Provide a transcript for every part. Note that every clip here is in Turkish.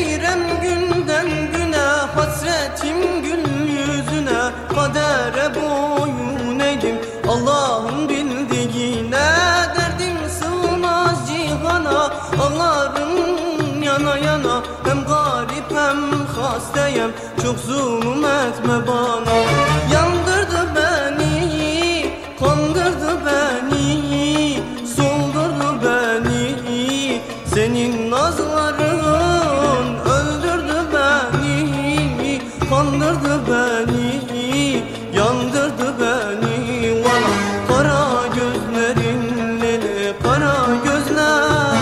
Eğrem günden güne, hasretim gül yüzüne. Kadere boyun eğdim Allah'ın bildiğine. Derdim sığmaz cihana, ağlarım yana yana. Hem garip hem hastayım, çok zulüm etme bana. Yandırdı beni, kandırdı beni, soldurdu beni. Senin nazların öldürdü beni, kandırdı beni, yandırdı beni. Valla kara gözlerin lele, kara gözler.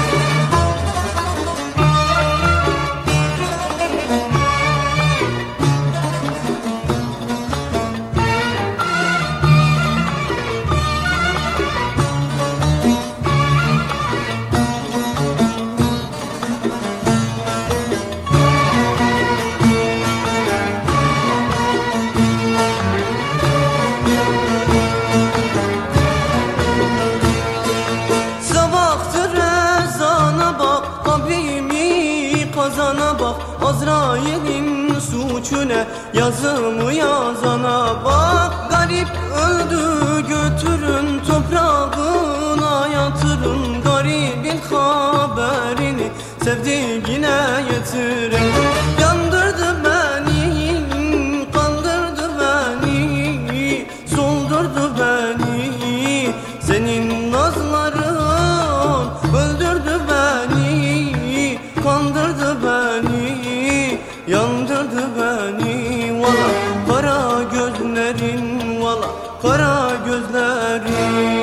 Kazana bak, Azrail'in suçu ne? Yazımı yazana bak. Garip öldü, götürün toprağına yatırın. Garibin haberini sevdiğine getirin. Yandırdı beni, kandırdı beni, soldurdu beni. Senin nazların öldürdü beni, kandırdı beni, yandırdı beni. Valla kara gözlerin, valla kara gözlerin.